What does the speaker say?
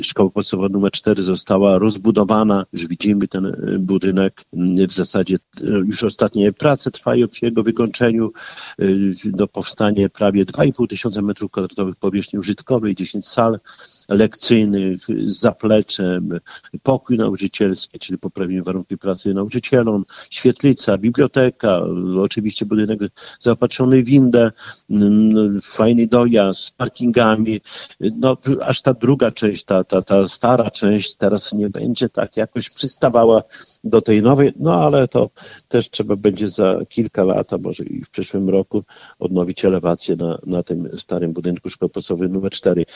Szkoła podstawowa numer 4 została rozbudowana. Już widzimy ten budynek. W zasadzie już ostatnie prace trwają przy jego wykończeniu. Powstanie prawie 2,5 tysiąca metrów kwadratowych powierzchni użytkowej, 10 sal lekcyjnych z zapleczem, pokój nauczycielski, czyli poprawimy warunki pracy nauczycielom, świetlica, biblioteka, oczywiście budynek zaopatrzony w windę, fajny dojazd z parkingami. Aż ta druga część, ta stara część teraz nie będzie tak jakoś przystawała do tej nowej, ale to też trzeba będzie za kilka lat, a może i w przyszłym roku odnowić elewację na tym starym budynku szkoły podstawowej numer 4.